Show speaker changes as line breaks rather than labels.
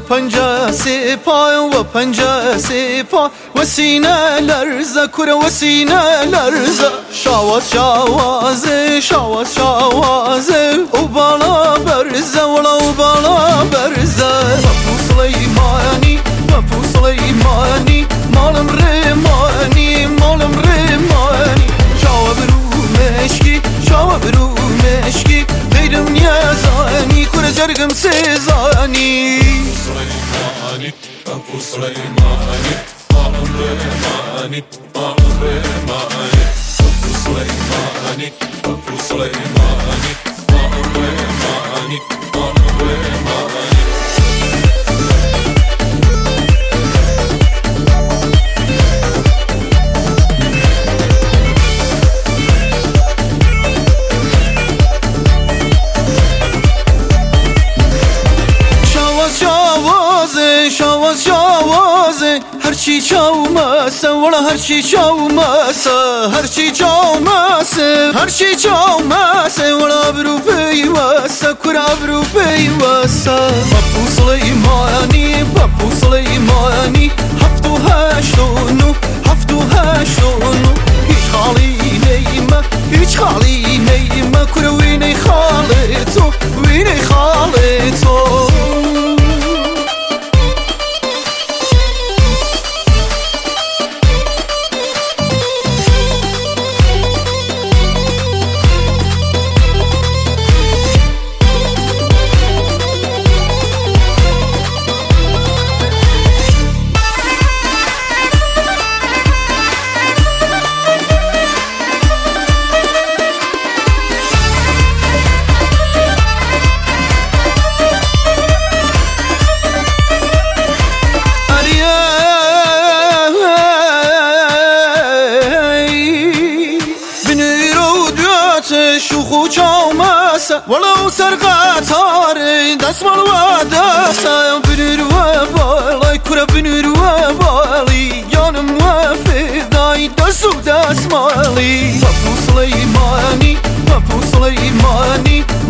پنجه سپاه و پنجه سپاه و سینه لرزه کره و سینه لرزه شاواز شاوازه شاواز شاوازه او بالا برزه ولا او بالا برزه بپو سلیمانی بپو سلیمانی مالم ریمانی مالم ریمانی شاوا برو مشکی شاوا برو مشکی دیدم یزانی کره جرگم سیزانی
سلیمانی بپو سلیمانی مالم ریمانی مالم ریمانی بپو سلیمانی بپو سلیمانی مالم ریمانی مالم ریمانی
شاواز شاوازه هرچی چاومسه ولا هرچی چاومسه هرچی چاومسه هرچی چاومسه ولا برو پیوسته کرا برو پیوسته بپو سلیمانی بپو سلیمانی هفت و هشت و نو هفت و هشت و نو هیچ خالی نیمه هیچ خالی نیمه کرا وینه خالی تو وینه خالی تو شوخو چاومسه ولو سر قطار دستمال و دسته بنور و بالی کره بنور و بالی یانم و فدای دست و دستمالی بپو سلیمانی بپو سلیمانی